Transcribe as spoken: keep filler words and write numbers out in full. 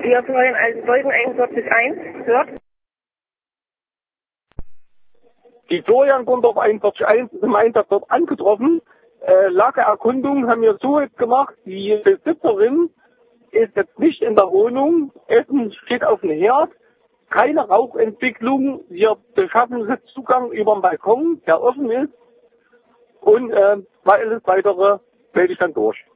Wir wollen also Folgen einundvierzig eins hört. Die Florian Gundorf einundvierzig eins ist im Einsatz dort angetroffen. Äh, Lageerkundung haben wir so jetzt gemacht. Die Besitzerin ist jetzt nicht in der Wohnung. Essen steht auf dem Herd. Keine Rauchentwicklung. Wir beschaffen jetzt Zugang über den Balkon, der offen ist. Und äh, alles weitere melde ich dann durch.